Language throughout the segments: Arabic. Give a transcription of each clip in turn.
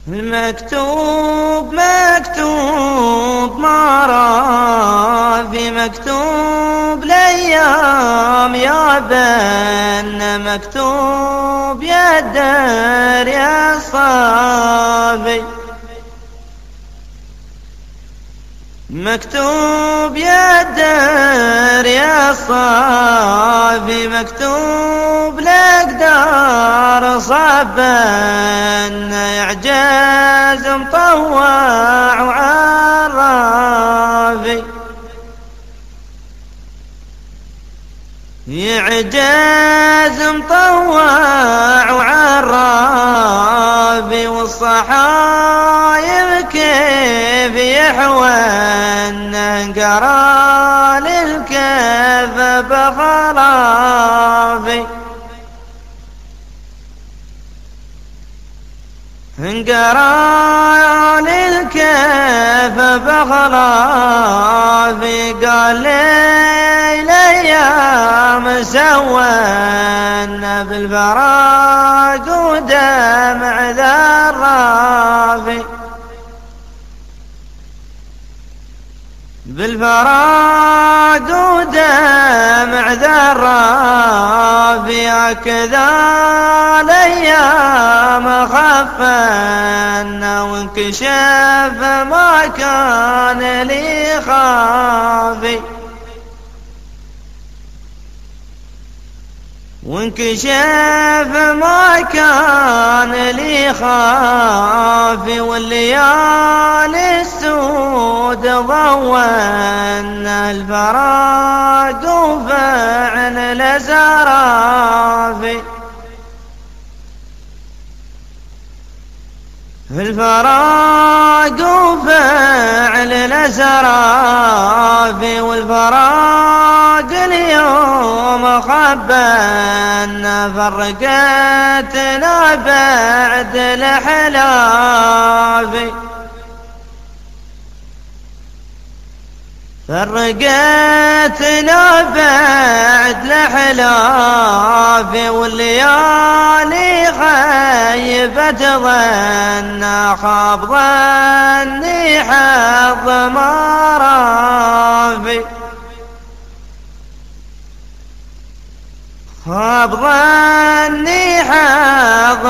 المكتوب مكتوب مرافي مكتوب الأيام يا بن مكتوب يا الدار يا صافي مكتوب يا الدار يا صافي مكتوب الأقدار صبا يعجز مطوع وعرافي يعجز مطوع وعرافي والصحايب كيف يحون قرا للكيف بخرافي انقرا للكيف بخرافي قال لي الايام سوينا بالفراق ودمع ذرافي بالفراق ودمع ذرافي هكذا الايام خفنا وانكشف ما كان لي خافي وانكشف ما كان لي خافي والليالي السود ضوّنا الفراق وفعل الأزرافي الفراق وفعل الأزرافي والفراق اليوم خبنا فرقتنا بعد الحلافي فرقتنا بعد الحلافي والليالي خيبت ظنا خاب ظني حظ مرافي خاب ظني حظ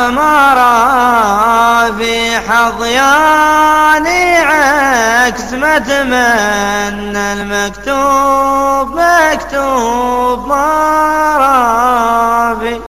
مرافي حظياني عكس ما اتمنى المكتوب مكتوب مرافي